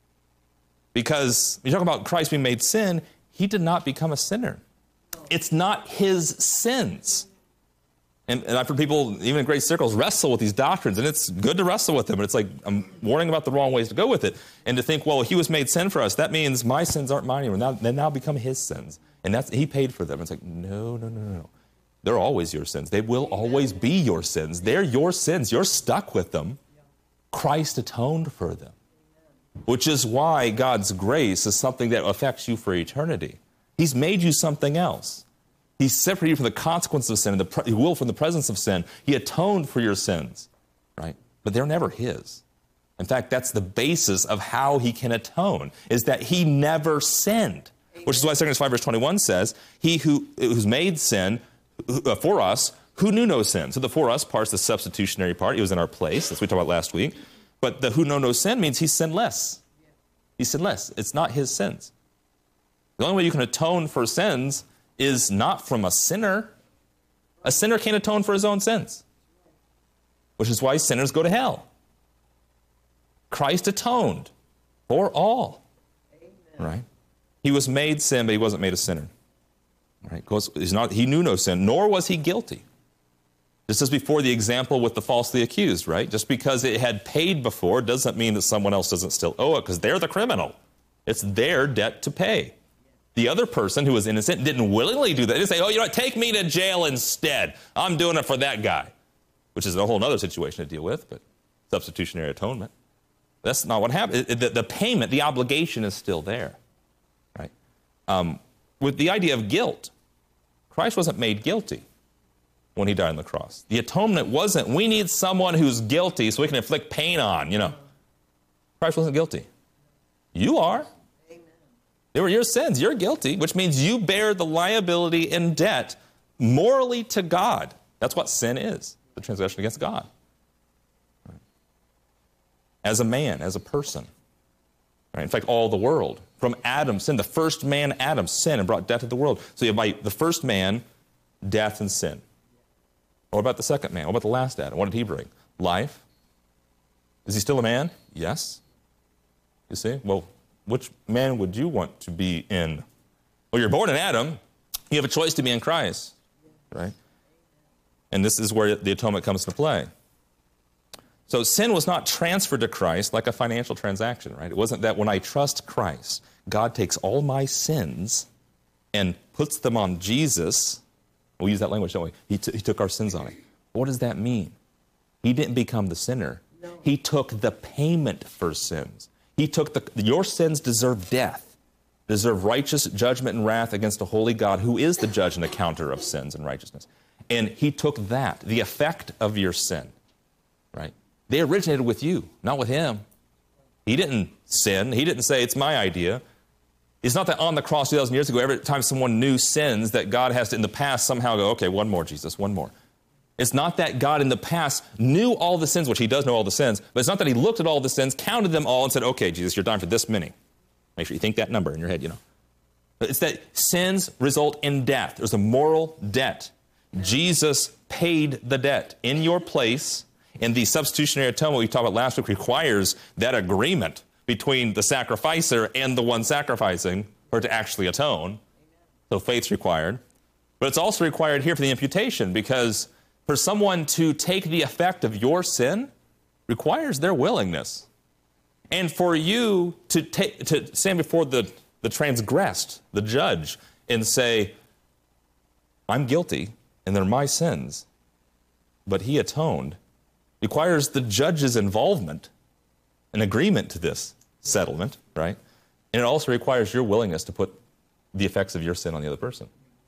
Because when you talk about Christ being made sin, he did not become a sinner. It's not his sins. And I've heard people, even in great circles, wrestle with these doctrines, and it's good to wrestle with them, but it's like I'm warning about the wrong ways to go with it. And to think, well, he was made sin for us, that means my sins aren't mine anymore. They now become his sins. And he paid for them. It's like, no. They're always your sins. They will always be your sins. They're your sins. You're stuck with them. Christ atoned for them, which is why God's grace is something that affects you for eternity. He's made you something else. He separated you from the consequence of sin, and the will from the presence of sin. He atoned for your sins, right? But they're never his. In fact, that's the basis of how he can atone, is that he never sinned, which is why 2 Corinthians 5 verse 21 says, he who's made sin for us, who knew no sin. So the for us part's the substitutionary part. He was in our place. That's what we talked about last week. But the who know no sin means he's sinless. He's sinless. It's not his sins. The only way you can atone for sins is not from a sinner. A sinner can't atone for his own sins, which is why sinners go to hell. Christ atoned for all. Right? He was made sin, but he wasn't made a sinner. Right? He knew no sin, nor was he guilty. Just as before the example with the falsely accused, right? Just because it had paid before doesn't mean that someone else doesn't still owe it, because they're the criminal. It's their debt to pay. The other person who was innocent didn't willingly do that. They didn't say, oh, you know what, take me to jail instead. I'm doing it for that guy, which is a whole other situation to deal with, but substitutionary atonement. That's not what happened. The payment, the obligation is still there, right? With the idea of guilt, Christ wasn't made guilty when he died on the cross. The atonement wasn't, we need someone who's guilty so we can inflict pain on, Christ wasn't guilty. You are. Amen. They were your sins. You're guilty, which means you bear the liability and debt morally to God. That's what sin is, the transgression against God. Right. As a man, as a person. Right. In fact, all the world. From Adam, sin. The first man, Adam, sin and brought death to the world. So you have the first man, death and sin. What about the second man? What about the last Adam? What did he bring? Life. Is he still a man? Yes. You see? Well, which man would you want to be in? Well, you're born in Adam. You have a choice to be in Christ. Right? And this is where the atonement comes into play. So sin was not transferred to Christ like a financial transaction, right? It wasn't that when I trust Christ, God takes all my sins and puts them on Jesus. We use that language, don't we? He took our sins on it. What does that mean? He didn't become the sinner. No. He took the payment for sins. He took your sins deserve death, deserve righteous judgment and wrath against a holy God who is the judge and accounter of sins and righteousness. And he took that, the effect of your sin, right? They originated with you, not with him. He didn't sin. He didn't say, it's my idea. It's not that on the cross 2,000 years ago, every time someone knew sins, that God has to, in the past, somehow go, okay, one more, Jesus, one more. It's not that God in the past knew all the sins, which he does know all the sins, but it's not that he looked at all the sins, counted them all, and said, okay, Jesus, you're dying for this many. Make sure you think that number in your head, It's that sins result in death. There's a moral debt. Jesus paid the debt in your place. And the substitutionary atonement we talked about last week requires that agreement between the sacrificer and the one sacrificing for it to actually atone. So faith's required. But it's also required here for the imputation, because for someone to take the effect of your sin requires their willingness. And for you to stand before the transgressed, the judge, and say, I'm guilty, and they're my sins, but he atoned, requires the judge's involvement, an agreement to this settlement, right? And it also requires your willingness to put the effects of your sin on the other person.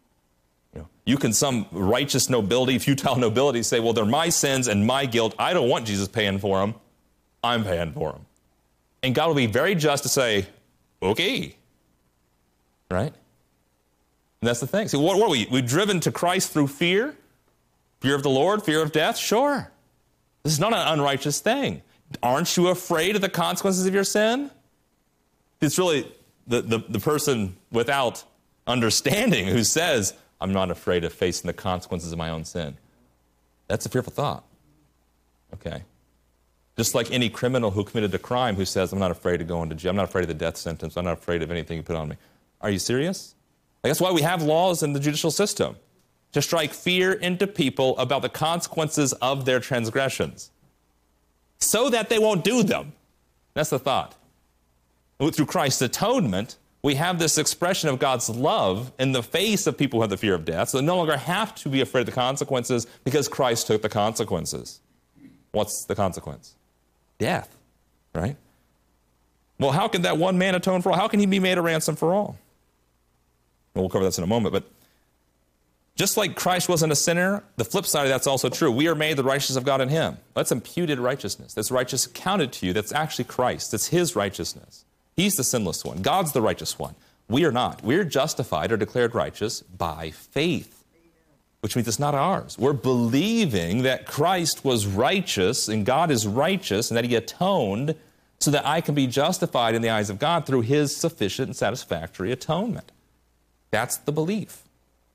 You can, some righteous nobility, futile nobility, say, well, they're my sins and my guilt. I don't want Jesus paying for them. I'm paying for them. And God will be very just to say, okay, right? And that's the thing. See, what are we? We've driven to Christ through fear? Fear of the Lord, fear of death? Sure. This is not an unrighteous thing. Aren't you afraid of the consequences of your sin? It's really the person without understanding who says, I'm not afraid of facing the consequences of my own sin. That's a fearful thought. Okay. Just like any criminal who committed a crime who says, I'm not afraid to go into jail. I'm not afraid of the death sentence. I'm not afraid of anything you put on me. Are you serious? That's why we have laws in the judicial system, to strike fear into people about the consequences of their transgressions, so that they won't do them. That's the thought. Through Christ's atonement, we have this expression of God's love in the face of people who have the fear of death, so they no longer have to be afraid of the consequences because Christ took the consequences. What's the consequence? Death, right? Well, how can that one man atone for all? How can he be made a ransom for all? We'll cover this in a moment, but just like Christ wasn't a sinner, the flip side of that's also true. We are made the righteousness of God in him. That's imputed righteousness. That's righteous counted to you. That's actually Christ. That's his righteousness. He's the sinless one. God's the righteous one. We are not. We're justified or declared righteous by faith, which means it's not ours. We're believing that Christ was righteous and God is righteous and that he atoned so that I can be justified in the eyes of God through his sufficient and satisfactory atonement. That's the belief.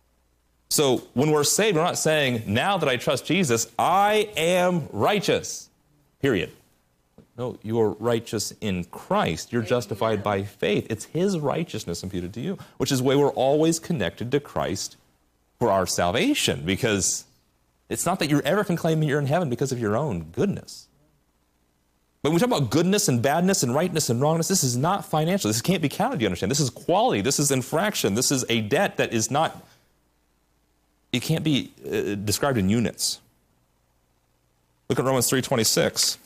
So when we're saved, we're not saying, now that I trust Jesus, I am righteous, period. No, you are righteous in Christ. You're justified by faith. It's his righteousness imputed to you, which is why we're always connected to Christ for our salvation, because it's not that you ever can claim you're in heaven because of your own goodness. But when we talk about goodness and badness and rightness and wrongness, this is not financial. This can't be counted, you understand? This is quality. This is infraction. This is a debt that is not, it can't be described in units. Look at Romans 3:26.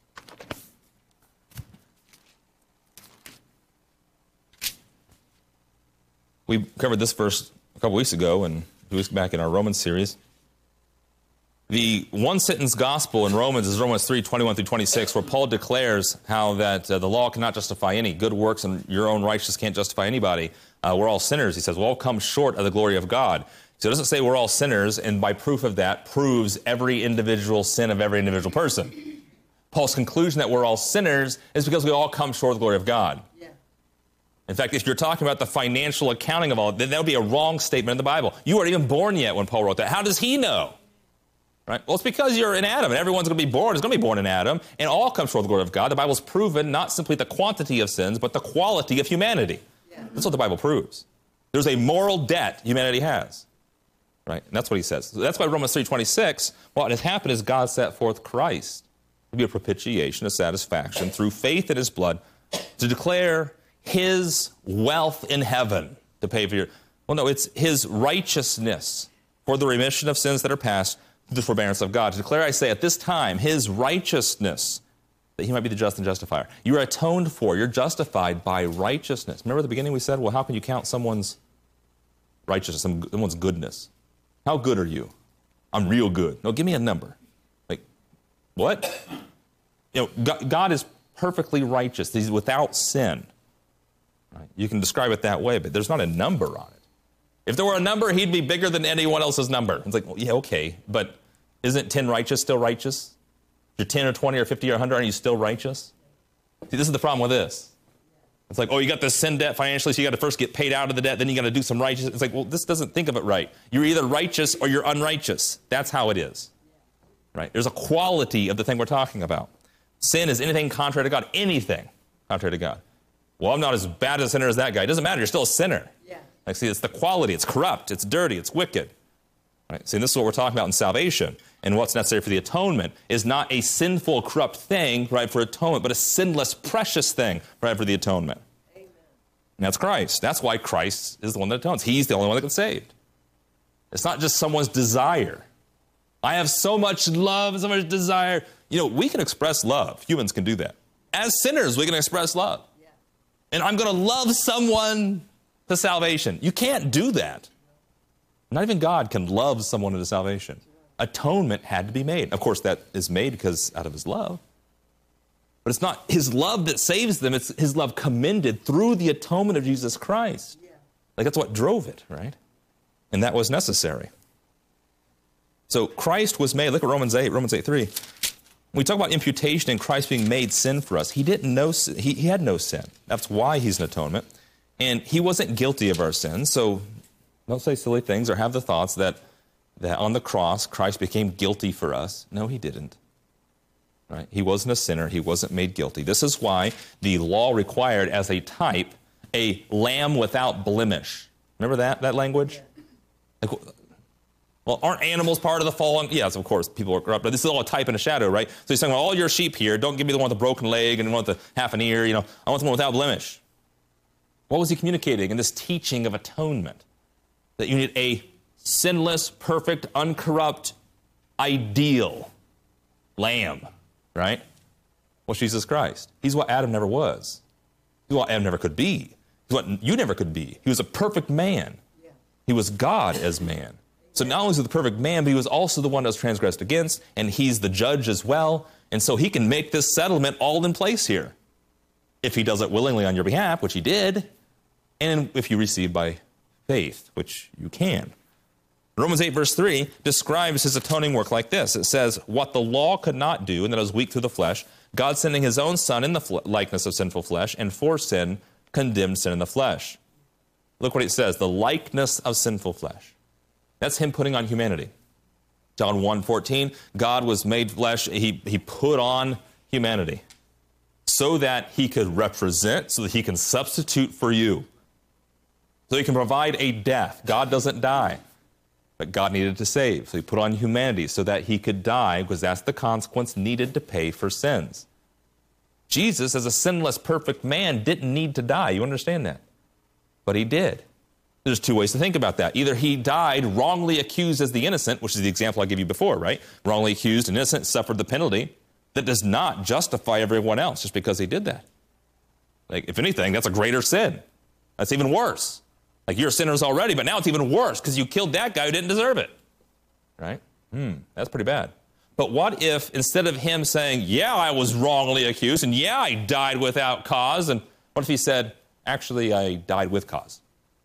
We covered this verse a couple weeks ago and 2 weeks back in our Romans series. The one-sentence gospel in Romans is Romans 3:21-26, where Paul declares how that the law cannot justify any good works and your own righteousness can't justify anybody. We're all sinners. He says, we'll all come short of the glory of God. So it doesn't say we're all sinners, and by proof of that proves every individual sin of every individual person. Paul's conclusion that we're all sinners is because we all come short of the glory of God. Yeah. In fact, if you're talking about the financial accounting of all, then that would be a wrong statement in the Bible. You weren't even born yet when Paul wrote that. How does he know? Right? Well, it's because you're in Adam, and everyone's going to be born. It's going to be born in Adam, and all come short of the glory of God. The Bible's proven not simply the quantity of sins, but the quality of humanity. Yeah. That's what the Bible proves. There's a moral debt humanity has. Right? And that's what he says. So that's why Romans 3:26, what has happened is God set forth Christ to be a propitiation, a satisfaction, through faith in his blood, to declare his wealth in heaven to pay for your... Well, no, it's his righteousness for the remission of sins that are past, the forbearance of God. To declare, I say, at this time, his righteousness, that he might be the just and justifier. You're atoned for. You're justified by righteousness. Remember at the beginning we said, well, how can you count someone's righteousness, someone's goodness? How good are you? I'm real good. No, give me a number. Like, what? You know, God is perfectly righteous. He's without sin. Right? You can describe it that way, but there's not a number on it. If there were a number, he'd be bigger than anyone else's number. It's like, well, yeah, okay, but isn't 10 righteous still righteous? If you're 10 or 20 or 50 or 100, aren't you still righteous? See, this is the problem with this. It's like, oh, you got this sin debt financially, so you got to first get paid out of the debt, then you got to do some righteousness. It's like, well, this doesn't think of it right. You're either righteous or you're unrighteous. That's how it is. Right? There's a quality of the thing we're talking about. Sin is anything contrary to God. Anything contrary to God. Well, I'm not as bad a sinner as that guy. It doesn't matter. You're still a sinner. Yeah. Like, see, it's the quality. It's corrupt. It's dirty. It's wicked. Right? See, this is what we're talking about in salvation. And what's necessary for the atonement is not a sinful, corrupt thing provided for atonement, but a sinless, precious thing provided for the atonement. Amen. And that's Christ. That's why Christ is the one that atones. He's the only one that can save. It's not just someone's desire. I have so much love and so much desire. You know, we can express love. Humans can do that. As sinners, we can express love. Yeah. And I'm going to love someone to salvation. You can't do that. Not even God can love someone into salvation. Atonement had to be made. Of course, that is made because out of his love. But it's not his love that saves them. It's his love commended through the atonement of Jesus Christ. Yeah. Like that's what drove it, right? And that was necessary. So Christ was made. Look at Romans 8:3. When we talk about imputation and Christ being made sin for us, he didn't know, he had no sin. That's why he's an atonement. And he wasn't guilty of our sins. So don't say silly things or have the thoughts that on the cross Christ became guilty for us. No, he didn't. Right? He wasn't a sinner. He wasn't made guilty. This is why the law required as a type a lamb without blemish. Remember that language? Like, well, aren't animals part of the fallen? Yes, of course, people are corrupt, but this is all a type and a shadow, right? So he's saying, well, all your sheep here, don't give me the one with the broken leg and the one with the half an ear, you know, I want the one without blemish. What was he communicating in this teaching of atonement? That you need a sinless, perfect, uncorrupt, ideal lamb, right? Well, Jesus Christ. He's what Adam never was. He's what Adam never could be. He's what you never could be. He was a perfect man. He was God as man. So not only was he the perfect man, but he was also the one that was transgressed against, and he's the judge as well. And so he can make this settlement all in place here. If he does it willingly on your behalf, which he did, and if you receive by faith, which you can. Romans 8:3 describes his atoning work like this. It says, what the law could not do, and that it was weak through the flesh, God sending his own Son in the likeness of sinful flesh, and for sin, condemned sin in the flesh. Look what it says, the likeness of sinful flesh. That's him putting on humanity. John 1:14, God was made flesh. He put on humanity so that he could represent, so that he can substitute for you. So he can provide a death. God doesn't die, but God needed to save. So he put on humanity so that he could die, because that's the consequence needed to pay for sins. Jesus, as a sinless, perfect man, didn't need to die. You understand that? But he did. There's two ways to think about that. Either he died wrongly accused as the innocent, which is the example I gave you before, right? Wrongly accused and innocent, suffered the penalty. That does not justify everyone else just because he did that. Like, if anything, that's a greater sin. That's even worse. Like, you're sinners already, but now it's even worse because you killed that guy who didn't deserve it. Right? That's pretty bad. But what if, instead of him saying, yeah, I was wrongly accused, and yeah, I died without cause, and what if he said, actually, I died with cause?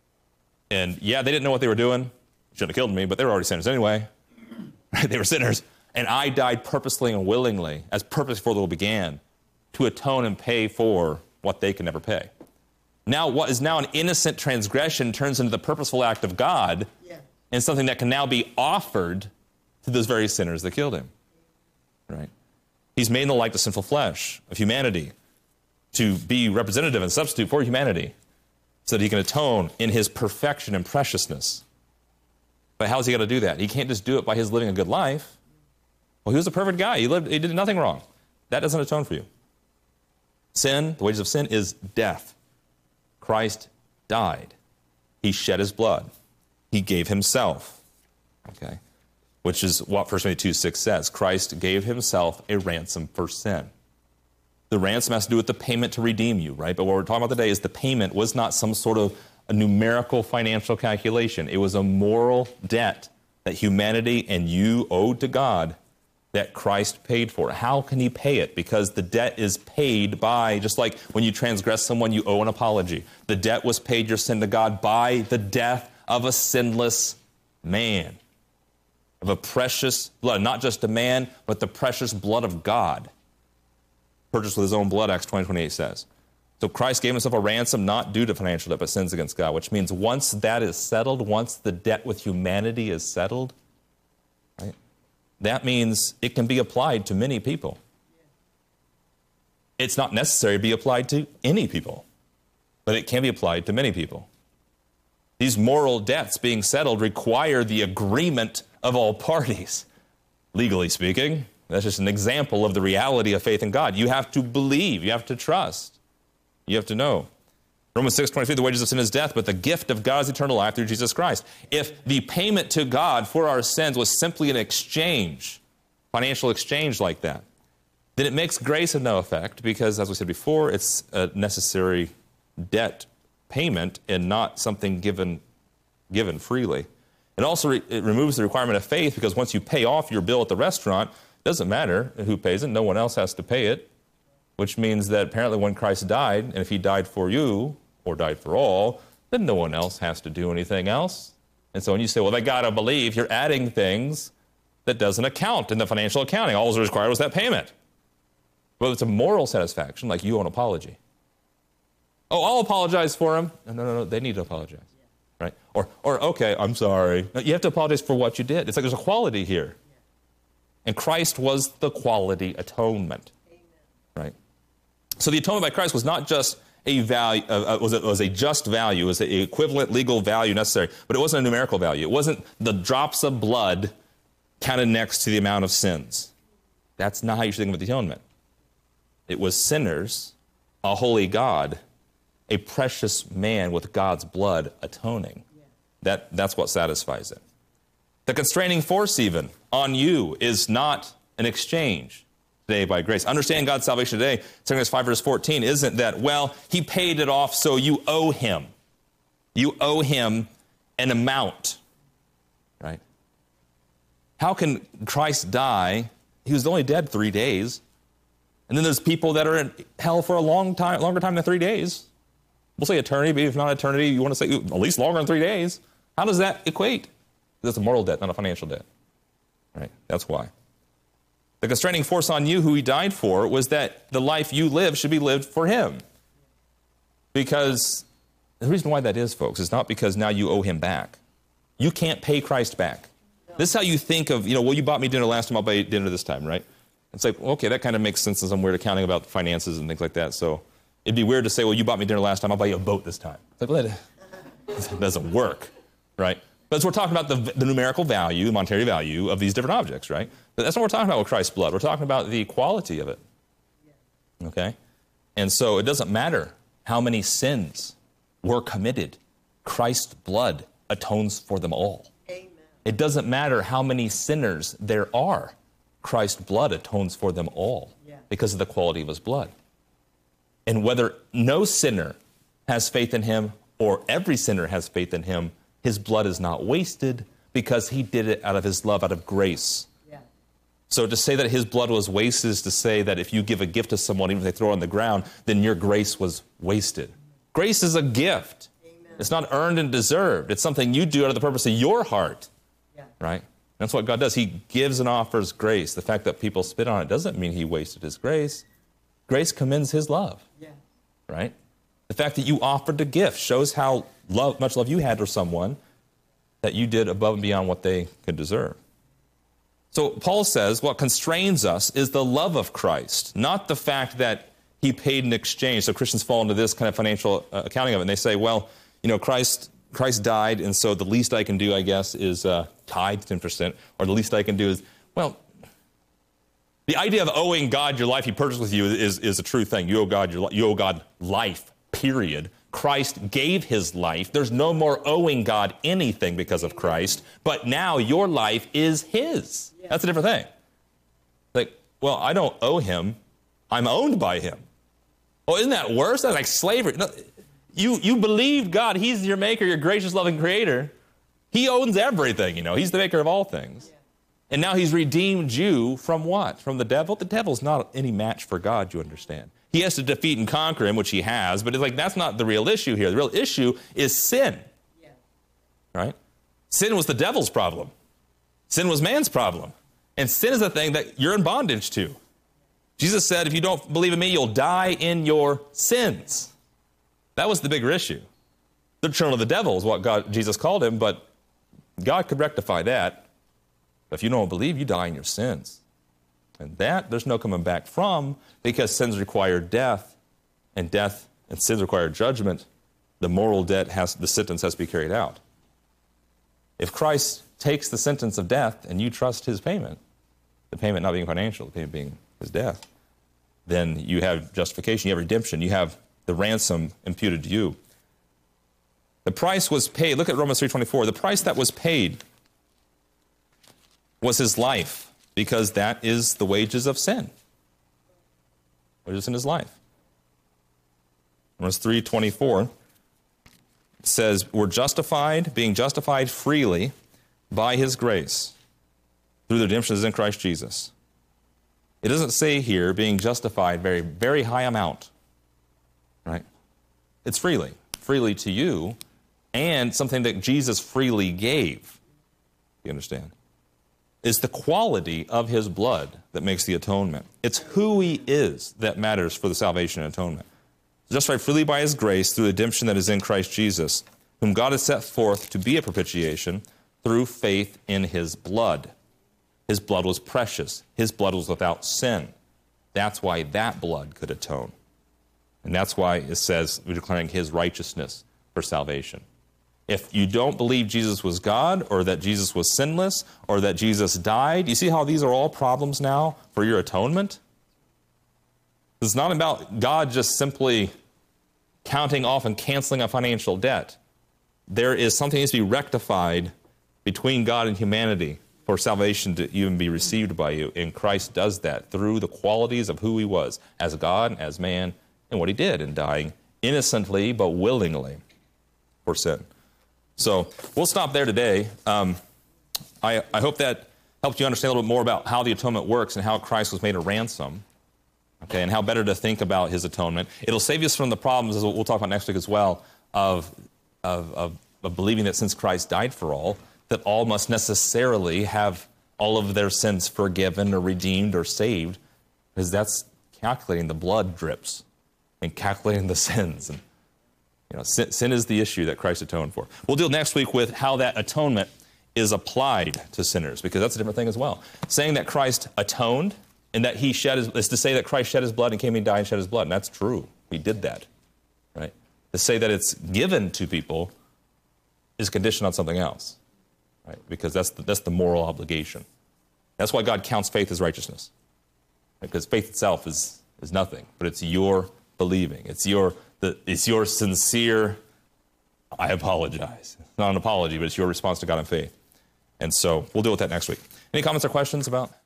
And yeah, they didn't know what they were doing. Shouldn't have killed me, but they were already sinners anyway. They were sinners. And I died purposely and willingly, as purpose before the world began, to atone and pay for what they could never pay. Now, what is now an innocent transgression turns into the purposeful act of God, and something that can now be offered to those very sinners that killed him. Right? He's made in the likeness of sinful flesh, of humanity, to be representative and substitute for humanity, so that he can atone in his perfection and preciousness. But how's he going to do that? He can't just do it by his living a good life. Well, he was a perfect guy. He did nothing wrong. That doesn't atone for you. Sin, the wages of sin, is death. Christ died. He shed his blood. He gave himself. Okay? Which is what 1 Timothy 2:6 says. Christ gave himself a ransom for sin. The ransom has to do with the payment to redeem you, right? But what we're talking about today is the payment was not some sort of a numerical financial calculation. It was a moral debt that humanity and you owed to God that Christ paid for. How can he pay it? Because the debt is paid by, just like when you transgress someone, you owe an apology. The debt was paid, your sin to God, by the death of a sinless man, of a precious blood, not just a man, but the precious blood of God, purchased with his own blood, Acts 20:28 says. So Christ gave himself a ransom not due to financial debt, but sins against God, which means once that is settled, once the debt with humanity is settled, right, that means it can be applied to many people. It's not necessary to be applied to any people, but it can be applied to many people. These moral debts being settled require the agreement of all parties. legally speaking. That's just an example of the reality of faith in God. You have to believe. You have to trust. You have to know. Romans 6:23, the wages of sin is death, but the gift of God is eternal life through Jesus Christ. If the payment to God for our sins was simply an exchange, financial exchange like that, then it makes grace of no effect because, as we said before, it's a necessary debt payment and not something given freely. It also it removes the requirement of faith because once you pay off your bill at the restaurant, it doesn't matter who pays it. No one else has to pay it, which means that apparently when Christ died, and if he died for you or died for all, then no one else has to do anything else. And so when you say, well, they got to believe, you're adding things that doesn't account in the financial accounting. All that was required was that payment. Well, it's a moral satisfaction, like you owe an apology. Oh, I'll apologize for him. No, they need to apologize. Right? Or okay, I'm sorry. No, you have to apologize for what you did. It's like there's a quality here. And Christ was the quality atonement. Right? So the atonement by Christ was not just a value, was a just value, was an equivalent legal value necessary, but it wasn't a numerical value. It wasn't the drops of blood counted next to the amount of sins. That's not how you should think of the atonement. It was sinners, a holy God, a precious man with God's blood atoning. That's what satisfies it. The constraining force even on you is not an exchange today by grace. Understand God's salvation today, 2 Corinthians 5 verse 14, isn't that, well, he paid it off so you owe him. You owe him an amount, right? How can Christ die? He was only dead 3 days. And then there's people that are in hell for a longer time than 3 days. We'll say eternity, but if not eternity, you want to say at least longer than 3 days. How does that equate? That's a moral debt, not a financial debt. Right? That's why. The constraining force on you who he died for was that the life you live should be lived for him. Because the reason why that is, folks, is not because now you owe him back. You can't pay Christ back. This is how you think of, well, you bought me dinner last time, I'll buy you dinner this time, right? It's like, okay, that kind of makes sense in some weird accounting about finances and things like that. So it'd be weird to say, well, you bought me dinner last time, I'll buy you a boat this time. It's like, well, that doesn't work, right? But we're talking about the numerical value, the monetary value of these different objects, right? But that's what we're talking about with Christ's blood. We're talking about the quality of it, okay? And so it doesn't matter how many sins were committed. Christ's blood atones for them all. Amen. It doesn't matter how many sinners there are. Christ's blood atones for them all because of the quality of his blood. And whether no sinner has faith in him or every sinner has faith in him, his blood is not wasted because he did it out of his love, out of grace. Yeah. So to say that his blood was wasted is to say that if you give a gift to someone, even if they throw it on the ground, then your grace was wasted. Grace is a gift. Amen. It's not earned and deserved. It's something you do out of the purpose of your heart. Yeah. Right? That's what God does. He gives and offers grace. The fact that people spit on it doesn't mean he wasted his grace. Grace commends his love. Yeah. Right? The fact that you offered a gift shows how much love you had for someone that you did above and beyond what they could deserve. So Paul says what constrains us is the love of Christ, not the fact that he paid in exchange. So Christians fall into this kind of financial accounting of it, and they say, well, Christ died, and so the least I can do, I guess, is tithe 10%, or the least I can do is, well, the idea of owing God your life he purchased with you is a true thing. You owe God life, period. Christ gave his life. There's no more owing God anything because of Christ, but now your life is his. Yeah. That's a different thing. Like, well, I don't owe him. I'm owned by him. Oh, isn't that worse? That's like slavery. No, you believe God. He's your maker, your gracious, loving creator. He owns everything, He's the maker of all things. Yeah. And now he's redeemed you from what? From the devil? The devil's not any match for God, you understand. He has to defeat and conquer him, which he has, but it's like that's not the real issue here. The real issue is sin. Yeah. Right? Sin was the devil's problem. Sin was man's problem. And sin is the thing that you're in bondage to. Jesus said, if you don't believe in me, you'll die in your sins. That was the bigger issue. The children of the devil is what Jesus called him, but God could rectify that. But if you don't believe, you die in your sins. And that there's no coming back from, because sins require death and sins require judgment. The moral debt the sentence has to be carried out. If Christ takes the sentence of death and you trust his payment, the payment not being financial, the payment being his death, then you have justification, you have redemption, you have the ransom imputed to you. The price was paid. Look at Romans 3:24. The price that was paid was his life, because that is the wages of sin. Wages in his life. Romans 3:24 says, we're justified, being justified freely by his grace through the redemption that is in Christ Jesus. It doesn't say here being justified very, very high amount, right? It's freely to you, and something that Jesus freely gave. You understand? It's the quality of his blood that makes the atonement. It's who he is that matters for the salvation and atonement. Justified freely by his grace through the redemption that is in Christ Jesus, whom God has set forth to be a propitiation through faith in his blood. His blood was precious. His blood was without sin. That's why that blood could atone. And that's why it says we're declaring his righteousness for salvation. If you don't believe Jesus was God, or that Jesus was sinless, or that Jesus died, you see how these are all problems now for your atonement? It's not about God just simply counting off and canceling a financial debt. There is something that needs to be rectified between God and humanity for salvation to even be received by you. And Christ does that through the qualities of who he was as God, as man, and what he did in dying innocently but willingly for sin. So we'll stop there today. I hope that helped you understand a little bit more about how the atonement works and how Christ was made a ransom, okay, and how better to think about his atonement. It'll save us from the problems, as we'll talk about next week as well, of believing that since Christ died for all, that all must necessarily have all of their sins forgiven or redeemed or saved, because that's calculating the blood drips and calculating the sins. And sin is the issue that Christ atoned for. We'll deal next week with how that atonement is applied to sinners, because that's a different thing as well. Saying that Christ atoned and that he shed his, is to say that Christ shed his blood and came and died and shed his blood, and that's true. He did that, right? To say that it's given to people is conditioned on something else, right? Because that's the moral obligation. That's why God counts faith as righteousness, right? Because faith itself is nothing, but it's your believing. It's your sincere, I apologize. It's not an apology, but it's your response to God in faith. And so we'll deal with that next week. Any comments or questions about